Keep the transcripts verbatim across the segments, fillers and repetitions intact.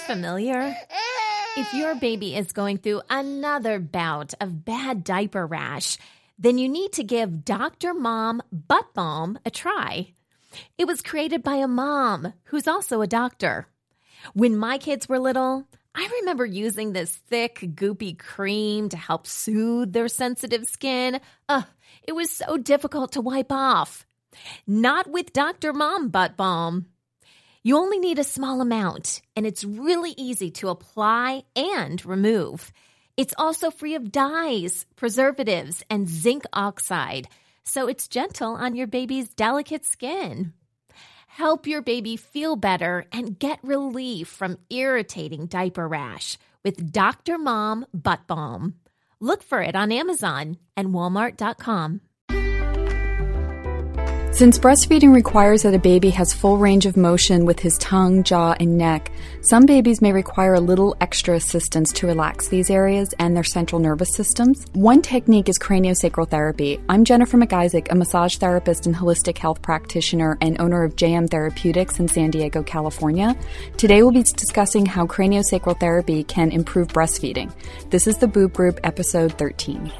familiar? If your baby is going through another bout of bad diaper rash, then you need to give Doctor Mom Butt Balm a try. It was created by a mom who's also a doctor. When my kids were little, I remember using this thick, goopy cream to help soothe their sensitive skin. Ugh, it was so difficult to wipe off. Not with Doctor Mom Butt Balm. You only need a small amount, and it's really easy to apply and remove. It's also free of dyes, preservatives, and zinc oxide, so it's gentle on your baby's delicate skin. Help your baby feel better and get relief from irritating diaper rash with Doctor Mom Butt Balm. Look for it on Amazon and Walmart dot com. Since breastfeeding requires that a baby has full range of motion with his tongue, jaw, and neck, some babies may require a little extra assistance to relax these areas and their central nervous systems. One technique is craniosacral therapy. I'm Jennifer McIsaac, a massage therapist and holistic health practitioner and owner of J M Therapeutics in San Diego, California. Today we'll be discussing how craniosacral therapy can improve breastfeeding. This is the Boob Group, episode thirteen.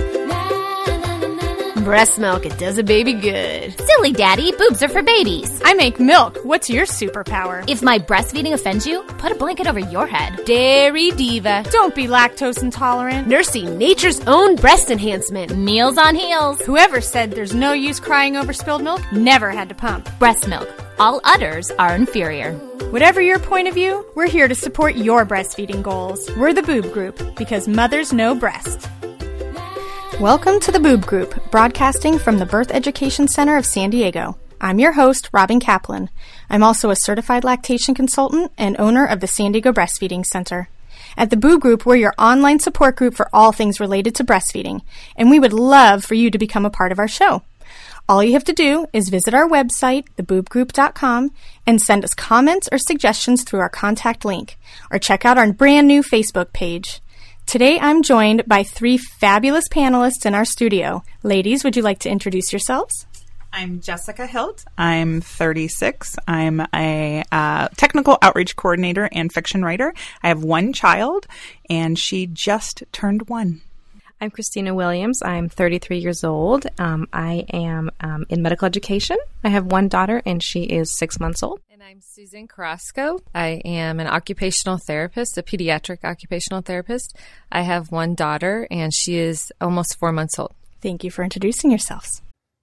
Breast milk, it does a baby good. Silly daddy, boobs are for babies. I make milk. What's your superpower? If my breastfeeding offends you, put a blanket over your head. Dairy diva. Don't be lactose intolerant. Nursing nature's own breast enhancement. Meals on heels. Whoever said there's no use crying over spilled milk never had to pump. Breast milk. All udders are inferior. Whatever your point of view, we're here to support your breastfeeding goals. We're the Boob Group, because mothers know breast. Welcome to the Boob Group, broadcasting from the Birth Education Center of San Diego. I'm your host, Robin Kaplan. I'm also a certified lactation consultant and owner of the San Diego Breastfeeding Center. At the Boob Group, we're your online support group for all things related to breastfeeding, and we would love for you to become a part of our show. All you have to do is visit our website, the boob group dot com, and send us comments or suggestions through our contact link, or check out our brand new Facebook page. Today, I'm joined by three fabulous panelists in our studio. Ladies, would you like to introduce yourselves? I'm Jessica Hilt. I'm thirty-six. I'm a uh, technical outreach coordinator and fiction writer. I have one child, and she just turned one. I'm Christina Williams. I'm thirty-three years old. Um, I am um, in medical education. I have one daughter, and she is six months old. And I'm Susan Carrasco. I am an occupational therapist, a pediatric occupational therapist. I have one daughter, and she is almost four months old. Thank you for introducing yourselves.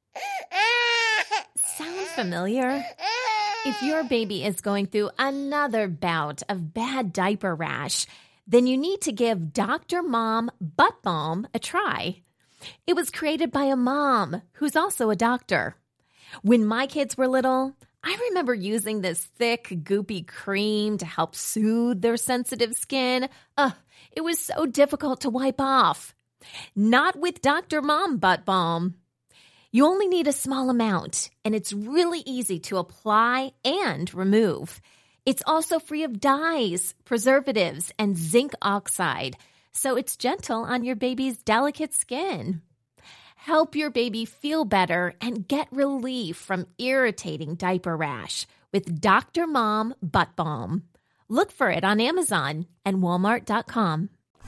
Sound familiar? If your baby is going through another bout of bad diaper rash, then you need to give Doctor Mom Butt Balm a try. It was created by a mom who's also a doctor. When my kids were little, I remember using this thick, goopy cream to help soothe their sensitive skin. Ugh, it was so difficult to wipe off. Not with Doctor Mom Butt Balm. You only need a small amount, and it's really easy to apply and remove. It's also free of dyes, preservatives, and zinc oxide, so it's gentle on your baby's delicate skin. Help your baby feel better and get relief from irritating diaper rash with Doctor Mom Butt Balm. Look for it on Amazon and Walmart dot com.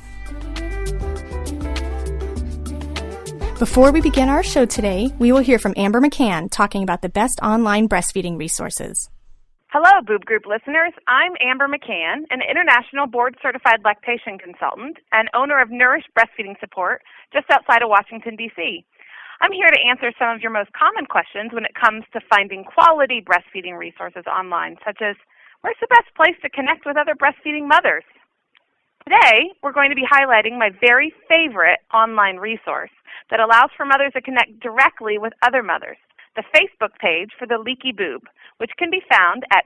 Before we begin our show today, we will hear from Amber McCann talking about the best online breastfeeding resources. Hello, Boob Group listeners. I'm Amber McCann, an international board-certified lactation consultant and owner of Nourish Breastfeeding Support just outside of Washington, D C I'm here to answer some of your most common questions when it comes to finding quality breastfeeding resources online, such as, where's the best place to connect with other breastfeeding mothers? Today, we're going to be highlighting my very favorite online resource that allows for mothers to connect directly with other mothers, the Facebook page for the Leaky Boob, which can be found at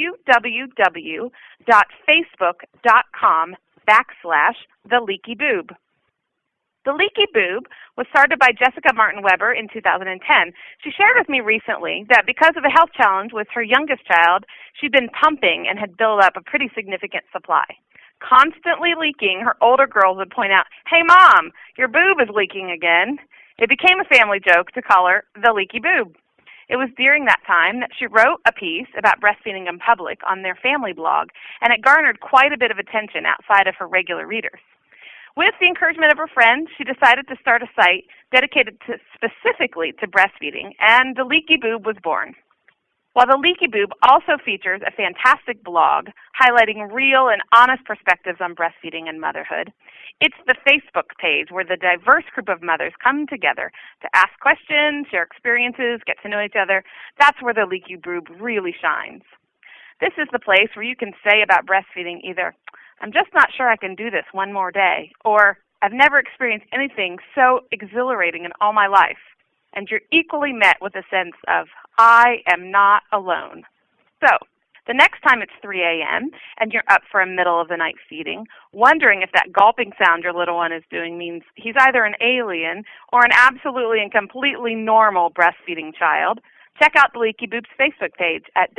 www.facebook.com backslash the Leaky Boob. The Leaky Boob was started by Jessica Martin Weber in two thousand ten. She shared with me recently that because of a health challenge with her youngest child, she'd been pumping and had built up a pretty significant supply. Constantly leaking, her older girls would point out, "Hey, Mom, your boob is leaking again." It became a family joke to call her the Leaky Boob. It was during that time that she wrote a piece about breastfeeding in public on their family blog, and it garnered quite a bit of attention outside of her regular readers. With the encouragement of her friends, she decided to start a site dedicated to, specifically to breastfeeding, and The Leaky Boob was born. While The Leaky Boob also features a fantastic blog highlighting real and honest perspectives on breastfeeding and motherhood, it's the Facebook page where the diverse group of mothers come together to ask questions, share experiences, get to know each other. That's where The Leaky Boob really shines. This is the place where you can say about breastfeeding either, "I'm just not sure I can do this one more day," or "I've never experienced anything so exhilarating in all my life." And you're equally met with a sense of, I am not alone. So, the next time it's three a.m. and you're up for a middle-of-the-night feeding, wondering if that gulping sound your little one is doing means he's either an alien or an absolutely and completely normal breastfeeding child, check out The Leaky Boob's Facebook page at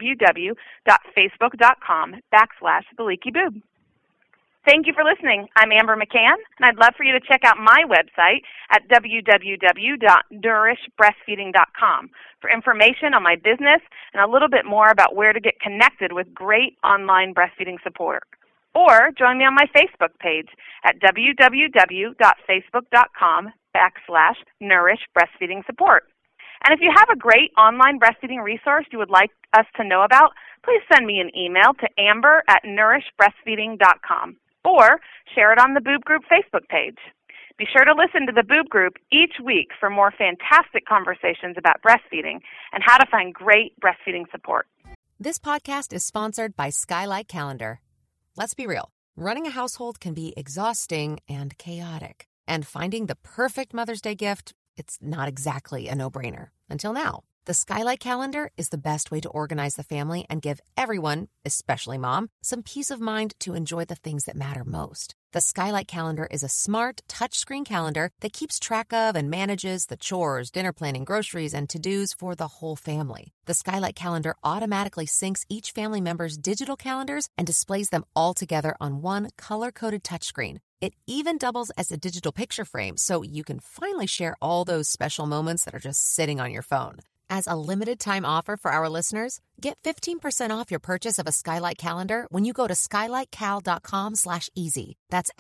www.facebook.com backslash The Leaky Boob. Thank you for listening. I'm Amber McCann, and I'd love for you to check out my website at w w w dot nourish breastfeeding dot com for information on my business and a little bit more about where to get connected with great online breastfeeding support. Or join me on my Facebook page at w w w dot facebook dot com backslash nourish breastfeeding support. And if you have a great online breastfeeding resource you would like us to know about, please send me an email to amber at nourish breastfeeding dot com. Or share it on the Boob Group Facebook page. Be sure to listen to the Boob Group each week for more fantastic conversations about breastfeeding and how to find great breastfeeding support. This podcast is sponsored by Skylight Calendar. Let's be real. Running a household can be exhausting and chaotic. And finding the perfect Mother's Day gift, it's not exactly a no-brainer. Until now. The Skylight Calendar is the best way to organize the family and give everyone, especially mom, some peace of mind to enjoy the things that matter most. The Skylight Calendar is a smart, touchscreen calendar that keeps track of and manages the chores, dinner planning, groceries, and to-dos for the whole family. The Skylight Calendar automatically syncs each family member's digital calendars and displays them all together on one color-coded touchscreen. It even doubles as a digital picture frame, so you can finally share all those special moments that are just sitting on your phone. As a limited-time offer for our listeners, get fifteen percent off your purchase of a Skylight Calendar when you go to skylightcal.com slash easy. That's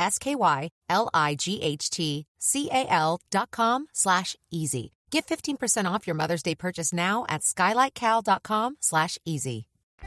S-K-Y-L-I-G-H-T-C-A-L dot com slash easy. Get fifteen percent off your Mother's Day purchase now at skylightcal.com slash easy.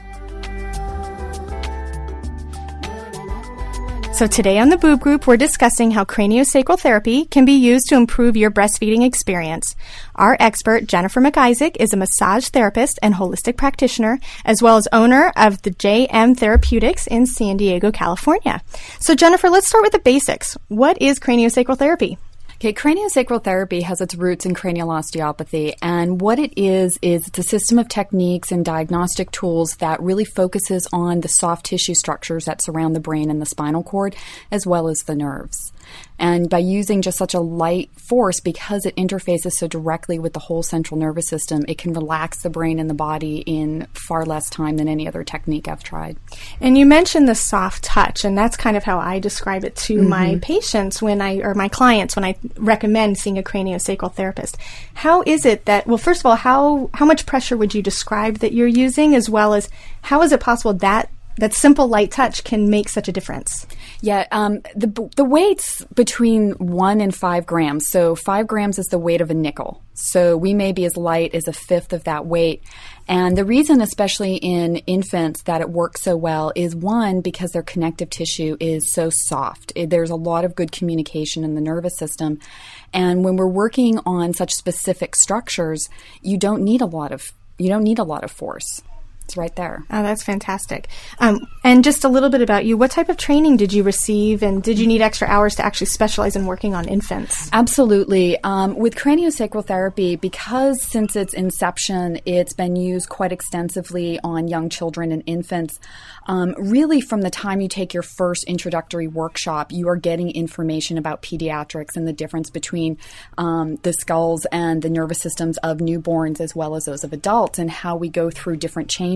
So today on the Boob Group, we're discussing how craniosacral therapy can be used to improve your breastfeeding experience. Our expert, Jennifer McIsaac, is a massage therapist and holistic practitioner, as well as owner of the J M Therapeutics in San Diego, California. So Jennifer, let's start with the basics. What is craniosacral therapy? Okay, craniosacral therapy has its roots in cranial osteopathy, and what it is is it's a system of techniques and diagnostic tools that really focuses on the soft tissue structures that surround the brain and the spinal cord, as well as the nerves. And by using just such a light force, because it interfaces so directly with the whole central nervous system, it can relax the brain and the body in far less time than any other technique I've tried. And you mentioned the soft touch, and that's kind of how I describe it to mm-hmm. my patients when I, or my clients when I recommend seeing a craniosacral therapist. How is it that, well, first of all, how, how much pressure would you describe that you're using, as well as how is it possible that that simple light touch can make such a difference? Yeah, um, the the weight's between one and five grams. So five grams is the weight of a nickel. So we may be as light as a fifth of that weight. And the reason, especially in infants, that it works so well is, one, because their connective tissue is so soft. It, there's a lot of good communication in the nervous system. And when we're working on such specific structures, you don't need a lot of you don't need a lot of force. It's right there. Oh, that's fantastic. Um, and just a little bit about you. What type of training did you receive, and did you need extra hours to actually specialize in working on infants? Absolutely. Um, with craniosacral therapy, because since its inception, it's been used quite extensively on young children and infants, um, really from the time you take your first introductory workshop, you are getting information about pediatrics and the difference between um, the skulls and the nervous systems of newborns as well as those of adults, and how we go through different changes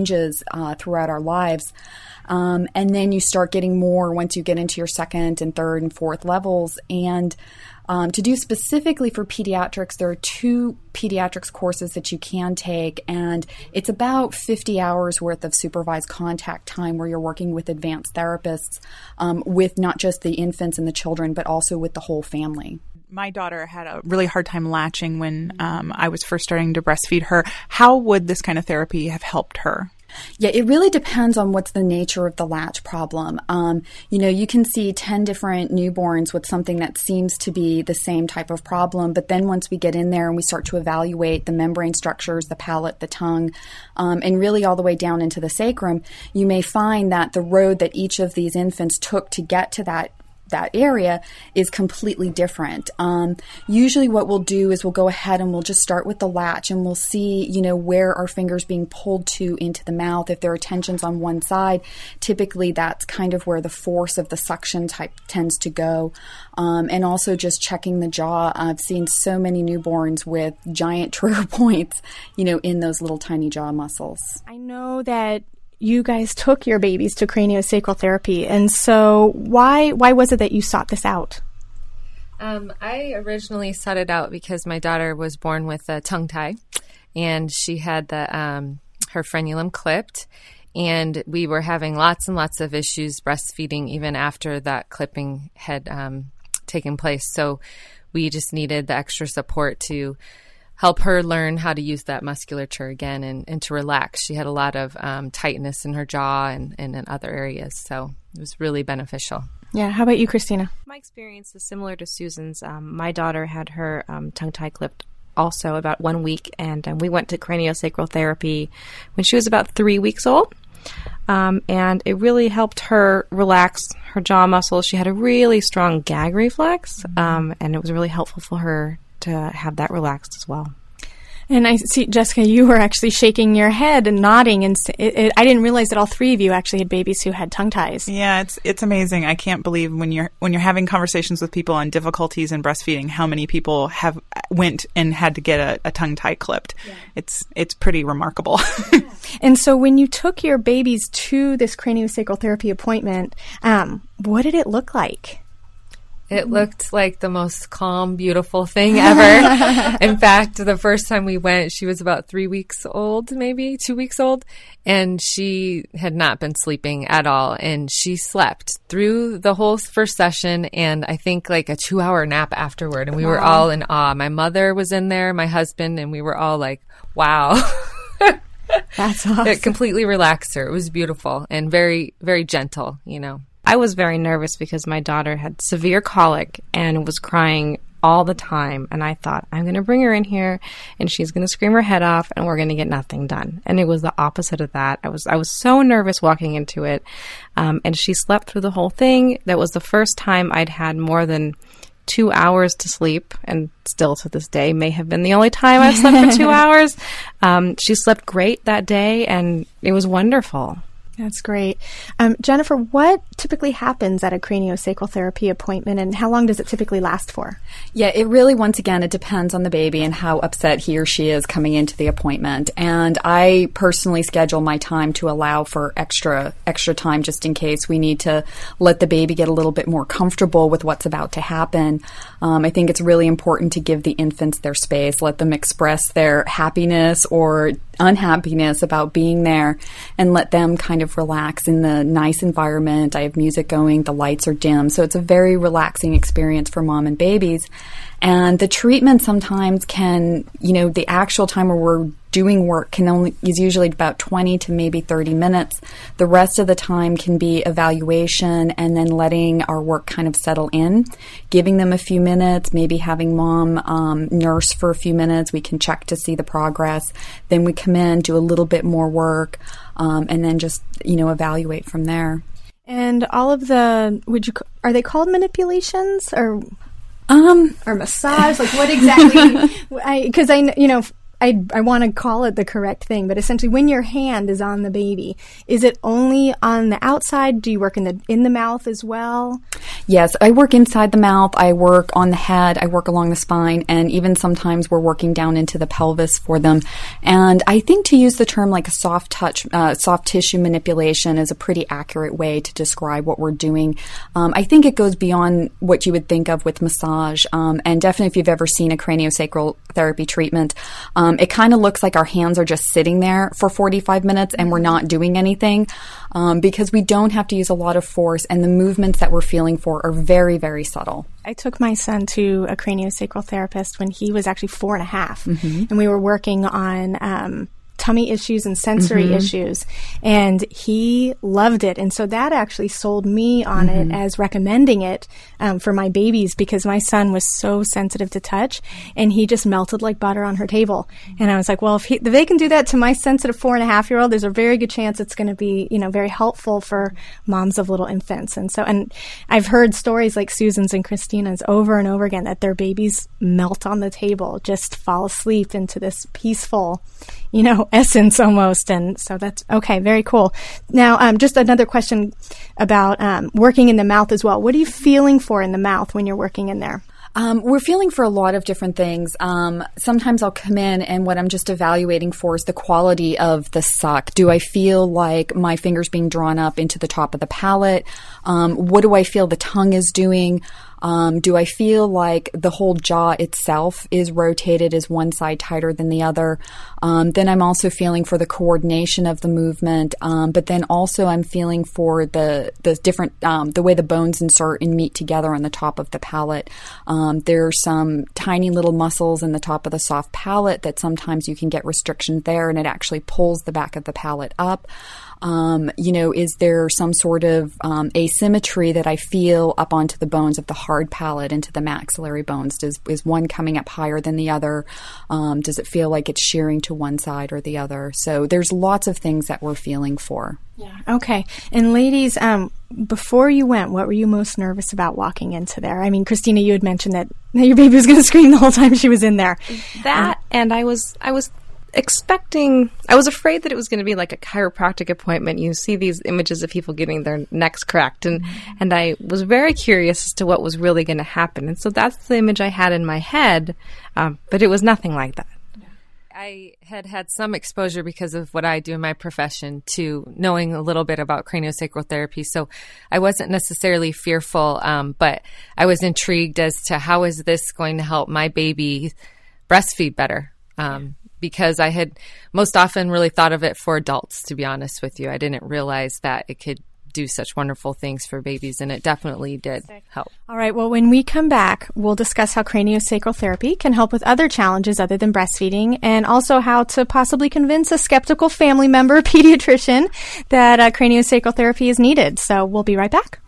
changes uh, throughout our lives. Um, and then you start getting more once you get into your second and third and fourth levels. And um, to do specifically for pediatrics, there are two pediatrics courses that you can take, and it's about fifty hours worth of supervised contact time where you're working with advanced therapists um, with not just the infants and the children, but also with the whole family. My daughter had a really hard time latching when um, I was first starting to breastfeed her. How would this kind of therapy have helped her? Yeah, it really depends on what's the nature of the latch problem. Um, you know, you can see ten different newborns with something that seems to be the same type of problem, but then once we get in there and we start to evaluate the membrane structures, the palate, the tongue, um, and really all the way down into the sacrum, you may find that the road that each of these infants took to get to that that area is completely different. Um, usually what we'll do is we'll go ahead and we'll just start with the latch, and we'll see, you know, where our fingers being pulled to into the mouth. If there are tensions on one side, typically that's kind of where the force of the suction type tends to go. Um, and also just checking the jaw. I've seen so many newborns with giant trigger points, you know, in those little tiny jaw muscles. I know that you guys took your babies to craniosacral therapy, and so why why was it that you sought this out? Um, I originally sought it out because my daughter was born with a tongue tie, and she had the um, her frenulum clipped, and we were having lots and lots of issues breastfeeding even after that clipping had um, taken place. So we just needed the extra support to help her learn how to use that musculature again and, and to relax. She had a lot of um, tightness in her jaw and, and in other areas, so it was really beneficial. Yeah. How about you, Christina? My experience is similar to Susan's. Um, my daughter had her um, tongue tie clipped also about one week, and um, we went to craniosacral therapy when she was about three weeks old. Um, and it really helped her relax her jaw muscles. She had a really strong gag reflex, um, and it was really helpful for her to have that relaxed as well. And I see, Jessica, you were actually shaking your head and nodding, and it, it, I didn't realize that all three of you actually had babies who had tongue ties. Yeah, it's it's amazing. I can't believe when you're when you're having conversations with people on difficulties in breastfeeding, how many people have went and had to get a, a tongue tie clipped. Yeah. It's it's pretty remarkable. Yeah. And so, when you took your babies to this craniosacral therapy appointment, um, what did it look like? It looked like the most calm, beautiful thing ever. In fact, the first time we went, she was about three weeks old, maybe two weeks old, and she had not been sleeping at all. And she slept through the whole first session and I think like a two hour nap afterward. And we wow. were all in awe. My mother was in there, my husband, and we were all like, wow. That's awesome. It completely relaxed her. It was beautiful and very, very gentle, you know. I was very nervous because my daughter had severe colic and was crying all the time. And I thought, I'm going to bring her in here and she's going to scream her head off and we're going to get nothing done. And it was the opposite of that. I was I was so nervous walking into it. Um, and she slept through the whole thing. That was the first time I'd had more than two hours to sleep, and still to this day may have been the only time I've slept for two hours. Um, she slept great that day and it was wonderful. That's great. Um, Jennifer, what typically happens at a craniosacral therapy appointment, and how long does it typically last for? Yeah, it really, once again, it depends on the baby and how upset he or she is coming into the appointment. And I personally schedule my time to allow for extra extra time just in case we need to let the baby get a little bit more comfortable with what's about to happen. Um, I think it's really important to give the infants their space, let them express their happiness or unhappiness about being there, and let them kind of relax in the nice environment. I have music going, the lights are dim, so it's a very relaxing experience for mom and babies. And the treatment sometimes can, you know, the actual time where we're doing work can only is usually about twenty to maybe thirty minutes. The rest of the time can be evaluation and then letting our work kind of settle in, giving them a few minutes, maybe having mom um, nurse for a few minutes. We can check to see the progress. Then we come in, do a little bit more work, um, and then just, you know, evaluate from there. And all of the, would you, are they called manipulations or? Um, or massage? Like what exactly? Because I, I, you know, I, I want to call it the correct thing, but essentially when your hand is on the baby, is it only on the outside? Do you work in the in the mouth as well? Yes, I work inside the mouth, I work on the head, I work along the spine, and even sometimes we're working down into the pelvis for them. And I think to use the term like a soft touch, uh, soft tissue manipulation is a pretty accurate way to describe what we're doing. Um, I think it goes beyond what you would think of with massage, um, and definitely if you've ever seen a craniosacral therapy treatment, um, it kind of looks like our hands are just sitting there for forty-five minutes and we're not doing anything, um, because we don't have to use a lot of force, and the movements that we're feeling for are very, very subtle. I took my son to a craniosacral therapist when he was actually four and a half, Mm-hmm. and we were working on um, tummy issues and sensory Mm-hmm. issues, and he loved it. And so that actually sold me on Mm-hmm. it as recommending it um, for my babies, because my son was so sensitive to touch, and he just melted like butter on her table. And I was like, well, if, he, if they can do that to my sensitive four and a half year old, there's a very good chance it's going to be, you know, very helpful for moms of little infants. And so, and I've heard stories like Susan's and Christina's over and over again that their babies melt on the table, just fall asleep into this peaceful, you know, essence almost. And so that's okay. Very cool. Now, um, just another question about um, working in the mouth as well. What are you feeling for in the mouth when you're working in there? Um, we're feeling for a lot of different things. Um, sometimes I'll come in and what I'm just evaluating for is the quality of the suck. Do I feel like my fingers being drawn up into the top of the palate? Um, what do I feel the tongue is doing? Um, do I feel like the whole jaw itself is rotated? Is one side tighter than the other? Um, then I'm also feeling for the coordination of the movement. Um, but then also I'm feeling for the the different um, the way the bones insert and meet together on the top of the palate. Um, there are some tiny little muscles in the top of the soft palate that sometimes you can get restriction there, and it actually pulls the back of the palate up. Um, you know, is there some sort of um, asymmetry that I feel up onto the bones of the hard palate, into the maxillary bones? Does is one coming up higher than the other? Um, does it feel like it's shearing to one side or the other? So there's lots of things that we're feeling for. Yeah. Okay. And ladies, um, before you went, what were you most nervous about walking into there? I mean, Christina, you had mentioned that your baby was going to scream the whole time she was in there. That, um, and I was, I was expecting, I was afraid that it was going to be like a chiropractic appointment. You see these images of people getting their necks cracked, and, mm-hmm. and I was very curious as to what was really going to happen. And so that's the image I had in my head, um, but it was nothing like that. I had had some exposure because of what I do in my profession to knowing a little bit about craniosacral therapy. So I wasn't necessarily fearful, um, but I was intrigued as to how is this going to help my baby breastfeed better? Um, because I had most often really thought of it for adults, to be honest with you. I didn't realize that it could do such wonderful things for babies, and it definitely did help. All right. Well, when we come back, we'll discuss how craniosacral therapy can help with other challenges other than breastfeeding, and also how to possibly convince a skeptical family member, pediatrician, that uh, craniosacral therapy is needed. So we'll be right back.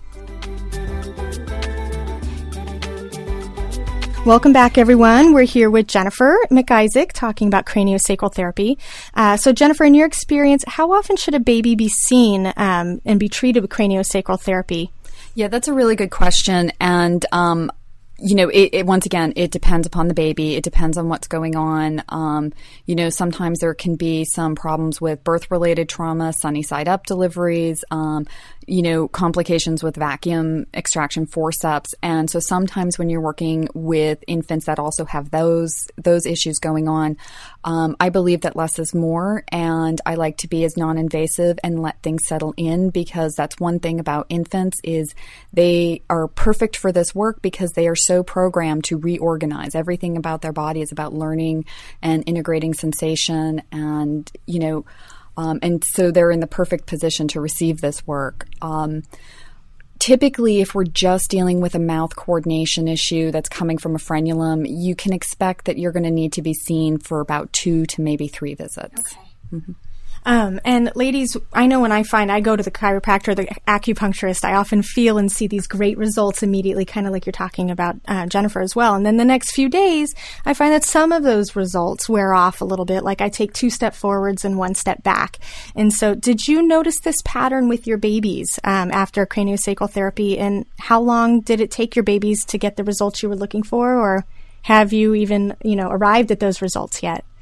Welcome back, everyone. We're here with Jennifer McIsaac talking about craniosacral therapy. Uh, so, Jennifer, in your experience, how often should a baby be seen um, and be treated with craniosacral therapy? Yeah, that's a really good question. And, um, you know, it, it, once again, it depends upon the baby. It depends on what's going on. Um, you know, sometimes there can be some problems with birth-related trauma, sunny side up deliveries, um, you know, complications with vacuum extraction forceps. And so sometimes when you're working with infants that also have those those issues going on, um, I believe that less is more, and I like to be as non-invasive and let things settle in, because that's one thing about infants is they are perfect for this work because they are so programmed to reorganize. Everything about their body is about learning and integrating sensation, and, you know, Um, and so they're in the perfect position to receive this work. Um, typically, if we're just dealing with a mouth coordination issue that's coming from a frenulum, you can expect that you're going to need to be seen for about two to maybe three visits. Okay. Mm-hmm. Um, and ladies, I know when I find I go to the chiropractor or the acupuncturist, I often feel and see these great results immediately, kind of like you're talking about, uh, Jennifer, as well. And then the next few days, I find that some of those results wear off a little bit. Like I take two step forwards and one step back. And so did you notice this pattern with your babies um, after craniosacral therapy? And how long did it take your babies to get the results you were looking for? Or have you even, you know, arrived at those results yet?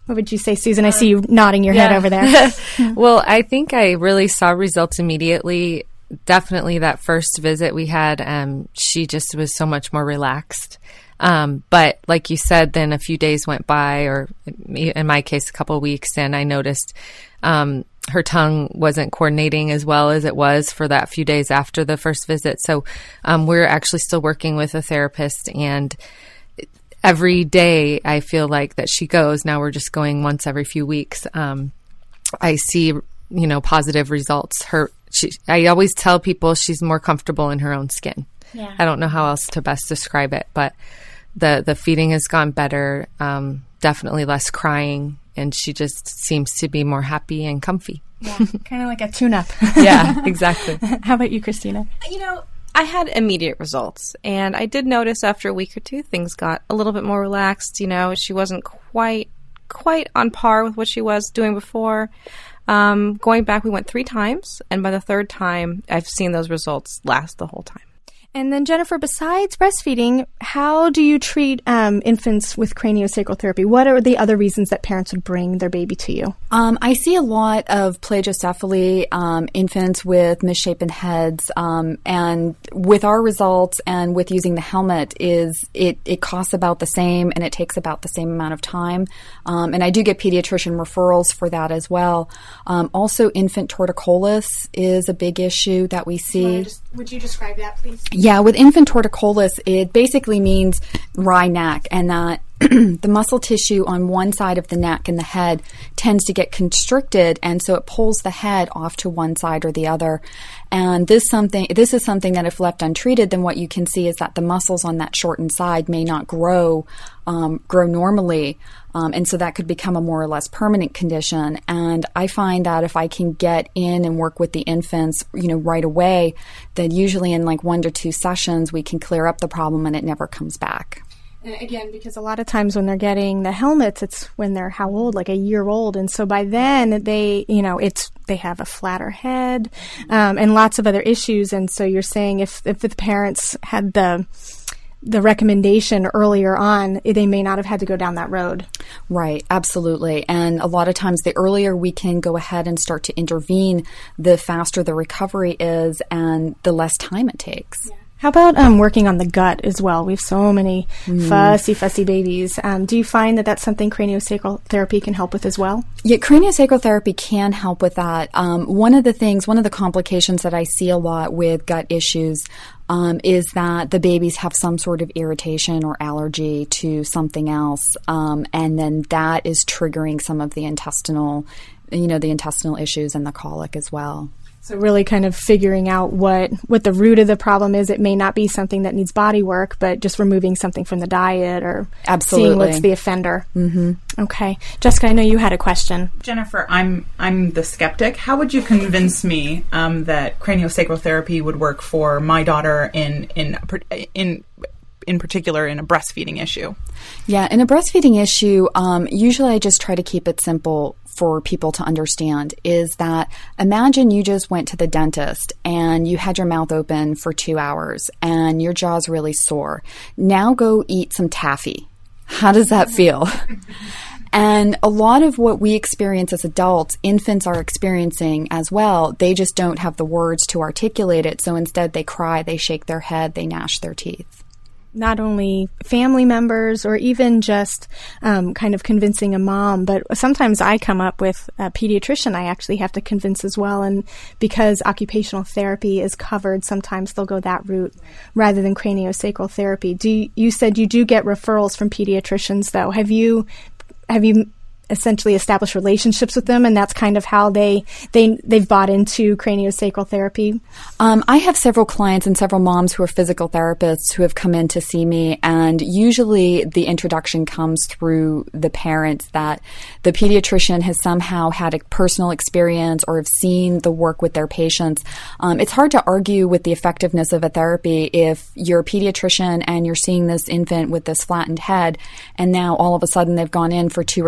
What would you say, Susan? I see you nodding your yeah. head over there. Well, I think I really saw results immediately. Definitely that first visit we had, um, she just was so much more relaxed. Um, but like you said, then a few days went by, or in my case, a couple of weeks, and I noticed um, her tongue wasn't coordinating as well as it was for that few days after the first visit. So um, we're actually still working with a therapist, and every day I feel like that she goes, now we're just going once every few weeks. Um, I see, you know, positive results. Her, she, I always tell people she's more comfortable in her own skin. Yeah. I don't know how else to best describe it, but the, the feeding has gone better, um, definitely less crying, and she just seems to be more happy and comfy. Yeah, kind of like a tune-up. Yeah, exactly. How about you, Christina? You know, I had immediate results, and I did notice after a week or two things got a little bit more relaxed. You know, she wasn't quite quite on par with what she was doing before. Um, going back, we went three times, and by the third time, I've seen those results last the whole time. And then, Jennifer, besides breastfeeding, how do you treat um, infants with craniosacral therapy? What are the other reasons that parents would bring their baby to you? Um, I see a lot of plagiocephaly, um, infants with misshapen heads, um, and with our results and with using the helmet, is it, it costs about the same and it takes about the same amount of time. Um, and I do get pediatrician referrals for that as well. Um, also, infant torticollis is a big issue that we see. Just, would you describe that, please? Yeah, with infant torticollis, it basically means wry neck, and that the muscle tissue on one side of the neck and the head tends to get constricted, and so it pulls the head off to one side or the other. And this something this is something that if left untreated, then what you can see is that the muscles on that shortened side may not grow um, grow normally. Um, and so that could become a more or less permanent condition. And I find that if I can get in and work with the infants, you know, right away, then usually in like one to two sessions, we can clear up the problem and it never comes back. And again, because a lot of times when they're getting the helmets, it's when they're how old, like a year old. And so by then they, you know, it's, they have a flatter head, um, and lots of other issues. And so you're saying if, if the parents had the, the recommendation earlier on, they may not have had to go down that road. Right, absolutely. And a lot of times the earlier we can go ahead and start to intervene, the faster the recovery is and the less time it takes. Yeah. How about um, working on the gut as well? We have so many mm. fussy, fussy babies. Um, do you find that that's something craniosacral therapy can help with as well? Yeah, craniosacral therapy can help with that. Um, one of the things, one of the complications that I see a lot with gut issues um, is that the babies have some sort of irritation or allergy to something else, um, and then that is triggering some of the intestinal, you know, the intestinal issues and the colic as well. So really kind of figuring out what, what the root of the problem is. It may not be something that needs body work, but just removing something from the diet or Absolutely. seeing what's the offender. Mm-hmm. Okay. Jessica, I know you had a question. Jennifer, I'm I'm the skeptic. How would you convince me um, that craniosacral therapy would work for my daughter in in in in particular in a breastfeeding issue? Yeah, in a breastfeeding issue, um, usually I just try to keep it simple for people to understand, is that imagine you just went to the dentist and you had your mouth open for two hours and your jaw's really sore. Now go eat some taffy. How does that feel? And a lot of what we experience as adults, infants are experiencing as well. They just don't have the words to articulate it. So instead they cry, they shake their head, they gnash their teeth. Not only family members or even just um, kind of convincing a mom, but sometimes I come up with a pediatrician I actually have to convince as well. And because occupational therapy is covered, sometimes they'll go that route rather than craniosacral therapy. Do you, you said you do get referrals from pediatricians, though. Have you have you essentially established relationships with them, and that's kind of how they, they, they've bought into craniosacral therapy? Um, I have several clients and several moms who are physical therapists who have come in to see me, and usually the introduction comes through the parents that the pediatrician has somehow had a personal experience or have seen the work with their patients. Um, it's hard to argue with the effectiveness of a therapy if you're a pediatrician and you're seeing this infant with this flattened head, and now all of a sudden they've gone in for two or three craniosacral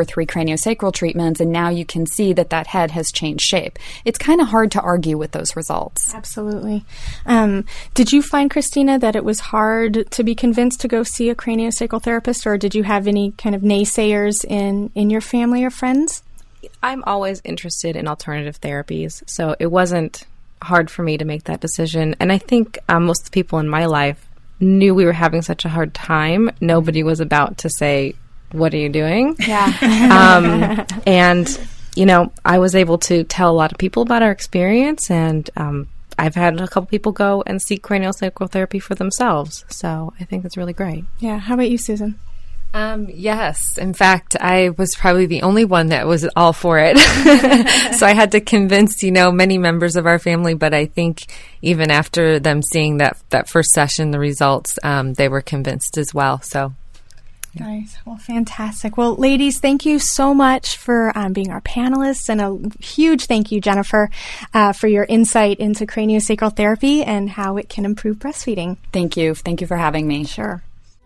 craniosacral treatments, and now you can see that that head has changed shape. It's kind of hard to argue with those results. Absolutely. Um, did you find, Christina, that it was hard to be convinced to go see a craniosacral therapist, or did you have any kind of naysayers in, in your family or friends? I'm always interested in alternative therapies, so it wasn't hard for me to make that decision. And I think um, most of the people in my life knew we were having such a hard time. Nobody was about to say, "What are you doing?" Yeah. um, and, you know, I was able to tell a lot of people about our experience, and um, I've had a couple people go and seek craniosacral therapy for themselves. So I think it's really great. Yeah. How about you, Susan? Um, yes. In fact, I was probably the only one that was all for it. So I had to convince, you know, many members of our family, but I think even after them seeing that, that first session, the results, um, they were convinced as well. So. Nice. Well, fantastic. Well, ladies, thank you so much for um, being our panelists, and a huge thank you, Jennifer, uh, for your insight into craniosacral therapy and how it can improve breastfeeding. Thank you. Thank you for having me. Sure.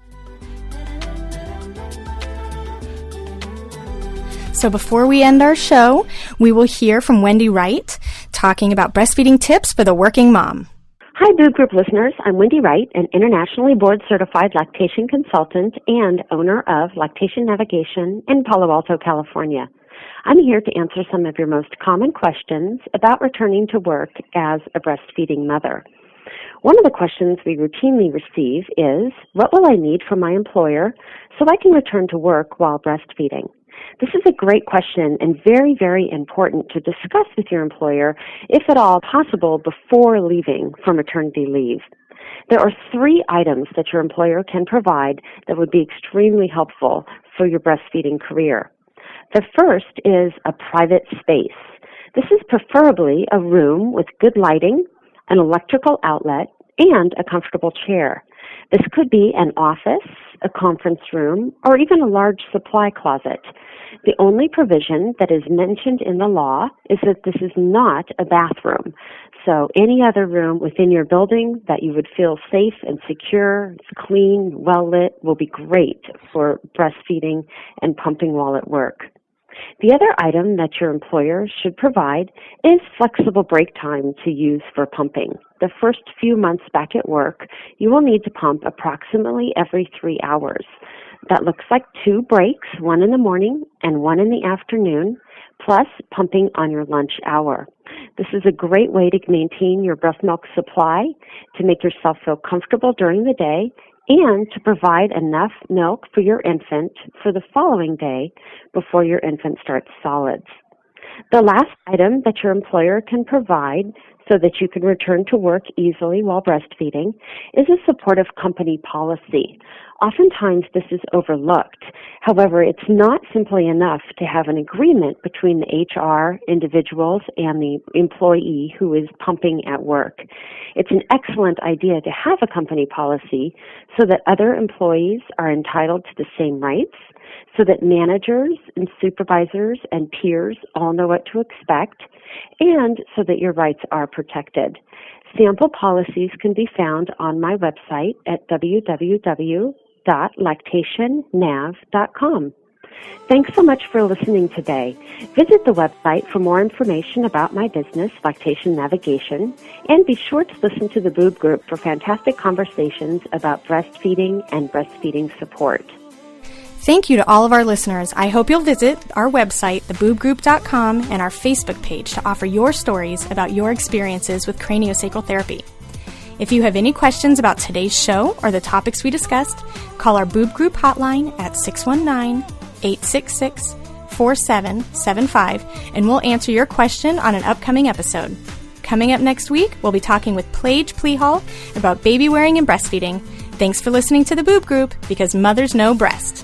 So before we end our show, we will hear from Wendy Wright talking about breastfeeding tips for the working mom. Hi, Boob Group listeners. I'm Wendy Wright, an internationally board-certified lactation consultant and owner of Lactation Navigation in Palo Alto, California. I'm here to answer some of your most common questions about returning to work as a breastfeeding mother. One of the questions we routinely receive is, what will I need from my employer so I can return to work while breastfeeding? This is a great question and very, very important to discuss with your employer, if at all possible, before leaving for maternity leave. There are three items that your employer can provide that would be extremely helpful for your breastfeeding career. The first is a private space. This is preferably a room with good lighting, an electrical outlet, and a comfortable chair. This could be an office, a conference room, or even a large supply closet. The only provision that is mentioned in the law is that this is not a bathroom. So any other room within your building that you would feel safe and secure, it's clean, well lit, will be great for breastfeeding and pumping while at work. The other item that your employer should provide is flexible break time to use for pumping. The first few months back at work, you will need to pump approximately every three hours. That looks like two breaks, one in the morning and one in the afternoon, plus pumping on your lunch hour. This is a great way to maintain your breast milk supply, to make yourself feel comfortable during the day, and to provide enough milk for your infant for the following day before your infant starts solids. The last item that your employer can provide so that you can return to work easily while breastfeeding is a supportive company policy. Oftentimes this is overlooked. However, it's not simply enough to have an agreement between the H R individuals and the employee who is pumping at work. It's an excellent idea to have a company policy so that other employees are entitled to the same rights, so that managers and supervisors and peers all know what to expect, and so that your rights are protected. Sample policies can be found on my website at w w w dot lactation nav dot com. Thanks so much for listening today. Visit the website for more information about my business, Lactation Navigation, and be sure to listen to the Boob Group for fantastic conversations about breastfeeding and breastfeeding support. Thank you to all of our listeners. I hope you'll visit our website, the boob group dot com, and our Facebook page to offer your stories about your experiences with craniosacral therapy. If you have any questions about today's show or the topics we discussed, call our Boob Group hotline at six one nine, eight six six, four seven seven five, and we'll answer your question on an upcoming episode. Coming up next week, we'll be talking with Paige Plehall about baby wearing and breastfeeding. Thanks for listening to the Boob Group, because mothers know breast.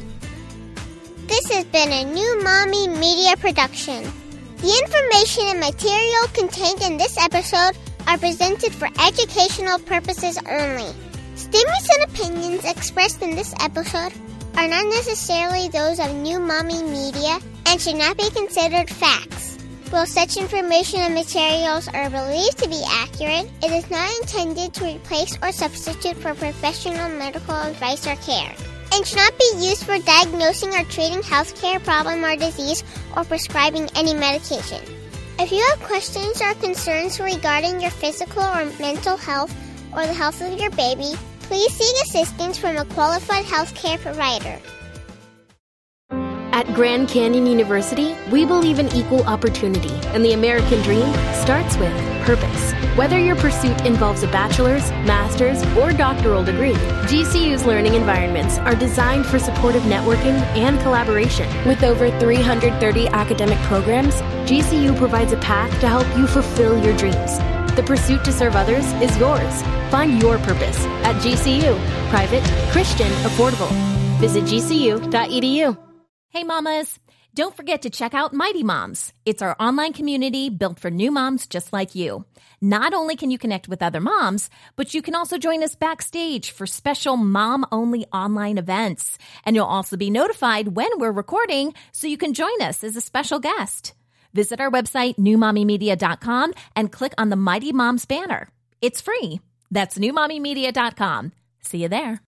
This has been a New Mommy Media production. The information and material contained in this episode are presented for educational purposes only. Statements and opinions expressed in this episode are not necessarily those of New Mommy Media and should not be considered facts. While such information and materials are believed to be accurate, it is not intended to replace or substitute for professional medical advice or care. and should not be used for diagnosing or treating healthcare problem or disease or prescribing any medication. If you have questions or concerns regarding your physical or mental health or the health of your baby, please seek assistance from a qualified healthcare provider. At Grand Canyon University, we believe in equal opportunity, and the American dream starts with purpose. Whether your pursuit involves a bachelor's, master's, or doctoral degree, G C U's learning environments are designed for supportive networking and collaboration. With over three hundred thirty academic programs, G C U provides a path to help you fulfill your dreams. The pursuit to serve others is yours. Find your purpose at G C U. Private, Christian, affordable. Visit G C U dot E D U. Hey mamas, don't forget to check out Mighty Moms. It's our online community built for new moms just like you. Not only can you connect with other moms, but you can also join us backstage for special mom-only online events. And you'll also be notified when we're recording so you can join us as a special guest. Visit our website, new mommy media dot com, and click on the Mighty Moms banner. It's free. That's new mommy media dot com. See you there.